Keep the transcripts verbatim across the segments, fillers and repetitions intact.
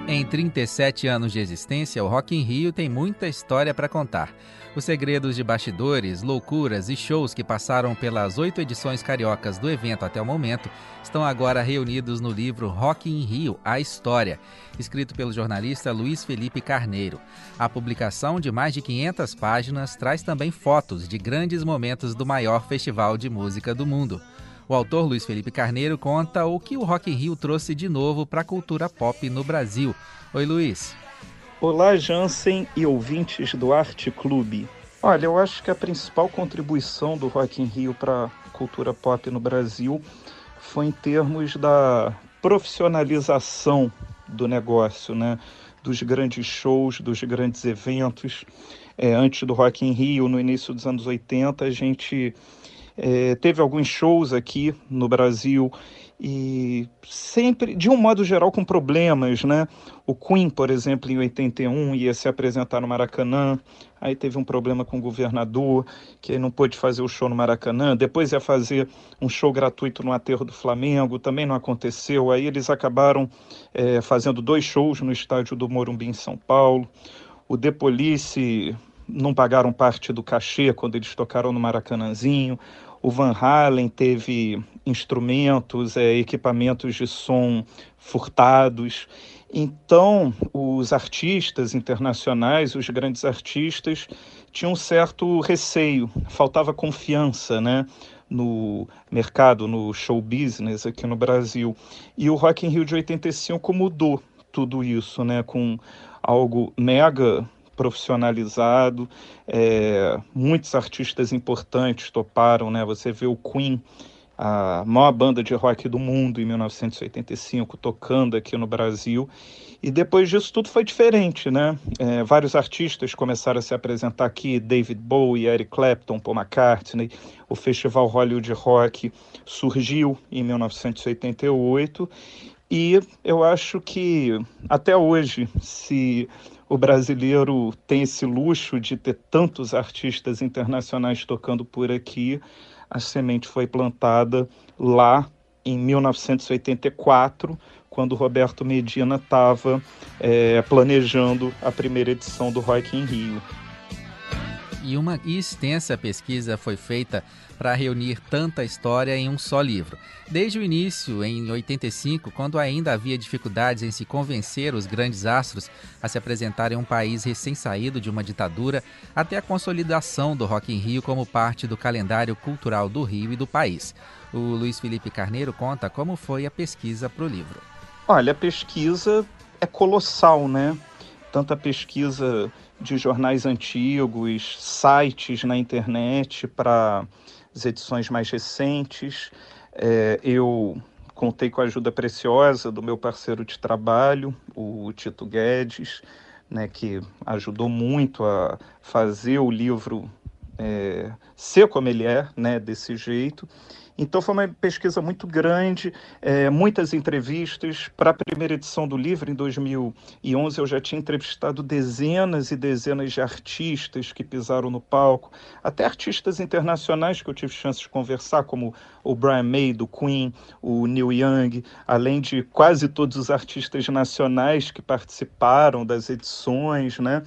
Em trinta e sete anos de existência, o Rock in Rio tem muita história para contar. Os segredos de bastidores, loucuras e shows que passaram pelas oito edições cariocas do evento até o momento estão agora reunidos no livro Rock in Rio, A História, escrito pelo jornalista Luiz Felipe Carneiro. A publicação, de mais de quinhentas páginas, traz também fotos de grandes momentos do maior festival de música do mundo. O autor Luiz Felipe Carneiro conta o que o Rock in Rio trouxe de novo para a cultura pop no Brasil. Oi, Luiz. Olá, Jansen e ouvintes do Arte Clube. Olha, eu acho que a principal contribuição do Rock in Rio para a cultura pop no Brasil foi em termos da profissionalização do negócio, né? Dos grandes shows, dos grandes eventos. É, antes do Rock in Rio, no início dos anos oitenta, a gente é, teve alguns shows aqui no Brasil e sempre, de um modo geral, com problemas, né? O Queen, por exemplo, em oitenta e um, ia se apresentar no Maracanã, aí teve um problema com o governador, que não pôde fazer o show no Maracanã, depois ia fazer um show gratuito no Aterro do Flamengo, também não aconteceu, aí eles acabaram é, fazendo dois shows no estádio do Morumbi, em São Paulo. O The Police não pagaram parte do cachê quando eles tocaram no Maracanãzinho. O Van Halen teve instrumentos, é, equipamentos de som furtados. Então, os artistas internacionais, os grandes artistas, tinham um certo receio, faltava confiança, né, no mercado, no show business aqui no Brasil. E o Rock in Rio de oitenta e cinco mudou tudo isso, né, com algo mega profissionalizado, é, muitos artistas importantes toparam, né? Você vê o Queen, a maior banda de rock do mundo, em mil novecentos e oitenta e cinco, tocando aqui no Brasil, e depois disso tudo foi diferente, né? É, vários artistas começaram a se apresentar aqui, David Bowie, Eric Clapton, Paul McCartney. O Festival Hollywood Rock surgiu em mil novecentos e oitenta e oito, e eu acho que até hoje, se o brasileiro tem esse luxo de ter tantos artistas internacionais tocando por aqui, a semente foi plantada lá em mil novecentos e oitenta e quatro, quando o Roberto Medina estava é, planejando a primeira edição do Rock in Rio. E uma extensa pesquisa foi feita para reunir tanta história em um só livro. Desde o início, em oitenta e cinco, quando ainda havia dificuldades em se convencer os grandes astros a se apresentarem em um país recém-saído de uma ditadura, até a consolidação do Rock in Rio como parte do calendário cultural do Rio e do país. O Luiz Felipe Carneiro conta como foi a pesquisa para o livro. Olha, a pesquisa é colossal, né? Tanta pesquisa de jornais antigos, sites na internet para as edições mais recentes. É, eu contei com a ajuda preciosa do meu parceiro de trabalho, o Tito Guedes, né, que ajudou muito a fazer o livro é, ser como ele é, né, desse jeito. Então foi uma pesquisa muito grande, é, muitas entrevistas. Para a primeira edição do livro, em dois mil e onze, eu já tinha entrevistado dezenas e dezenas de artistas que pisaram no palco, até artistas internacionais que eu tive chance de conversar, como o Brian May, do Queen, o Neil Young, além de quase todos os artistas nacionais que participaram das edições, né?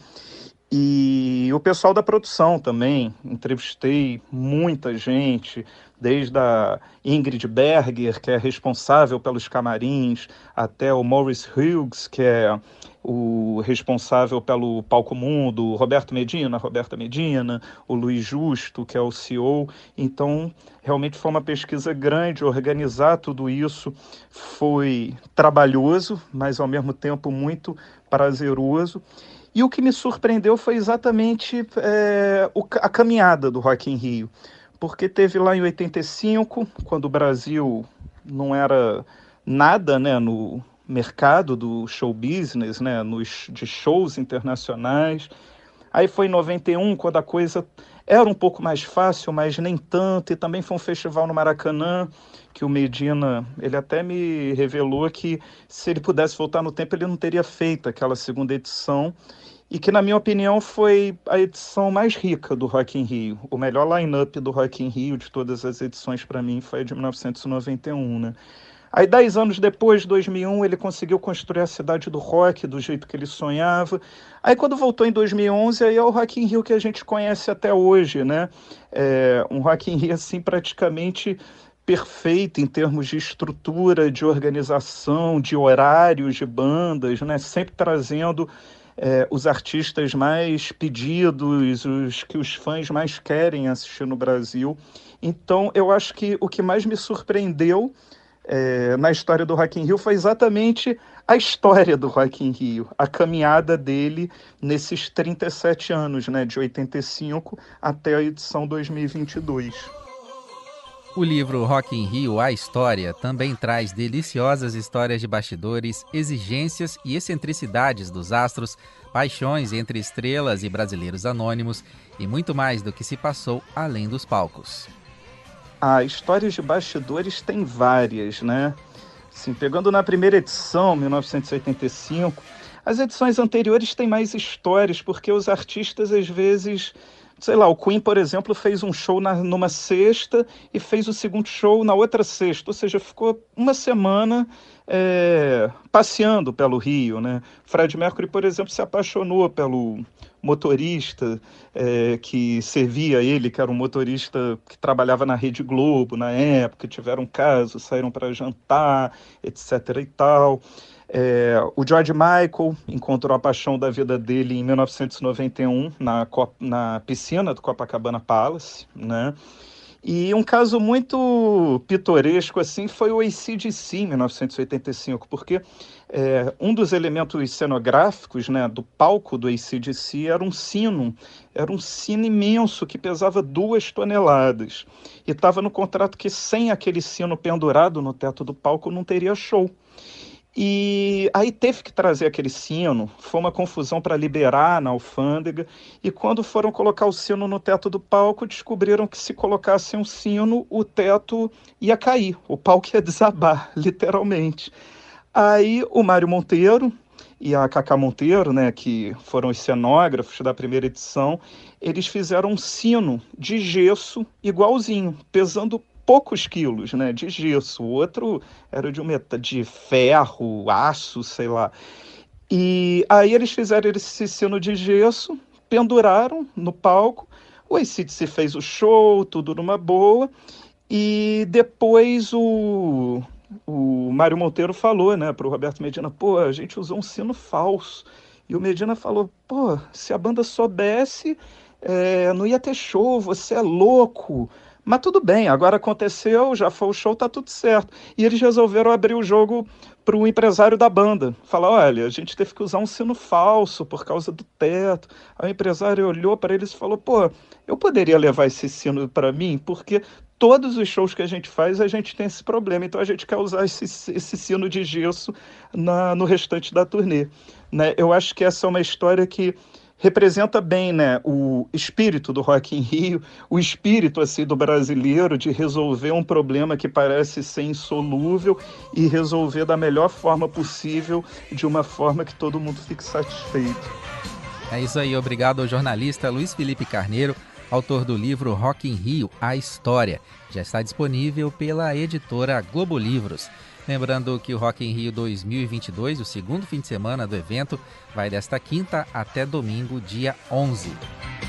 E o pessoal da produção também, entrevistei muita gente, desde a Ingrid Berger, que é responsável pelos camarins, até o Maurice Hughes, que é o responsável pelo Palco Mundo, o Roberto Medina, a Roberta Medina, o Luiz Justo, que é o C E O. Então, realmente foi uma pesquisa grande. Organizar tudo isso foi trabalhoso, mas ao mesmo tempo muito prazeroso. E o que me surpreendeu foi exatamente é, o, a caminhada do Rock in Rio, porque teve lá em oitenta e cinco, quando o Brasil não era nada, né, no mercado do show business, né, nos, de shows internacionais. Aí foi em noventa e um, quando a coisa era um pouco mais fácil, mas nem tanto, e também foi um festival no Maracanã, que o Medina, ele até me revelou que se ele pudesse voltar no tempo, ele não teria feito aquela segunda edição, e que, na minha opinião, foi a edição mais rica do Rock in Rio. O melhor line-up do Rock in Rio de todas as edições, para mim, foi a de mil novecentos e noventa e um, né? Aí, dez anos depois, dois mil e um, ele conseguiu construir a cidade do rock do jeito que ele sonhava. Aí, quando voltou em dois mil e onze, aí é o Rock in Rio que a gente conhece até hoje, né? É um Rock in Rio, assim, praticamente perfeito em termos de estrutura, de organização, de horários de bandas, né? Sempre trazendo é, os artistas mais pedidos, os que os fãs mais querem assistir no Brasil. Então, eu acho que o que mais me surpreendeu é, na história do Rock in Rio foi exatamente a história do Rock in Rio, a caminhada dele nesses trinta e sete anos, né, de oitenta e cinco até a edição dois mil e vinte e dois. O livro Rock in Rio, A História, também traz deliciosas histórias de bastidores, exigências e excentricidades dos astros, paixões entre estrelas e brasileiros anônimos e muito mais do que se passou além dos palcos. Ah, histórias de bastidores tem várias, né? Assim, pegando na primeira edição, mil novecentos e oitenta e cinco, as edições anteriores têm mais histórias, porque os artistas, às vezes, sei lá, o Queen, por exemplo, fez um show na, numa sexta e fez o segundo show na outra sexta, ou seja, ficou uma semana é, passeando pelo Rio, né? Fred Mercury, por exemplo, se apaixonou pelo motorista é, que servia ele, que era um motorista que trabalhava na Rede Globo na época, tiveram um caso, saíram para jantar, etc e tal. É, o George Michael encontrou a paixão da vida dele em mil novecentos e noventa e um na, na piscina do Copacabana Palace, né? E um caso muito pitoresco assim foi o A C D C em mil novecentos e oitenta e cinco, porque é, um dos elementos cenográficos, né, do palco do A C D C era um sino, era um sino imenso que pesava duas toneladas. E estava no contrato que sem aquele sino pendurado no teto do palco não teria show. E aí teve que trazer aquele sino, foi uma confusão para liberar na alfândega, e quando foram colocar o sino no teto do palco, descobriram que se colocassem um sino, o teto ia cair, o palco ia desabar, literalmente. Aí o Mário Monteiro e a Cacá Monteiro, né, que foram os cenógrafos da primeira edição, eles fizeram um sino de gesso igualzinho, pesando poucos quilos, né, de gesso. O outro era de, um meta, de ferro, aço, sei lá. E aí eles fizeram esse sino de gesso, penduraram no palco, o A C D C fez o show, tudo numa boa, e depois o, o Mário Monteiro falou, né, para o Roberto Medina, pô, a gente usou um sino falso. E o Medina falou, pô, se a banda soubesse, é, não ia ter show, você é louco. Mas tudo bem, agora aconteceu, já foi o show, tá tudo certo. E eles resolveram abrir o jogo para o empresário da banda. Falar, olha, a gente teve que usar um sino falso por causa do teto. Aí o empresário olhou para eles e falou, pô, eu poderia levar esse sino para mim? Porque todos os shows que a gente faz, a gente tem esse problema. Então a gente quer usar esse, esse sino de gesso na, no restante da turnê. Né? Eu acho que essa é uma história que representa bem, né, o espírito do Rock in Rio, o espírito assim, do brasileiro de resolver um problema que parece ser insolúvel e resolver da melhor forma possível, de uma forma que todo mundo fique satisfeito. É isso aí, obrigado ao jornalista Luiz Felipe Carneiro, autor do livro Rock in Rio, A História. Já está disponível pela editora Globo Livros. Lembrando que o Rock in Rio dois mil e vinte e dois, o segundo fim de semana do evento, vai desta quinta até domingo, dia onze.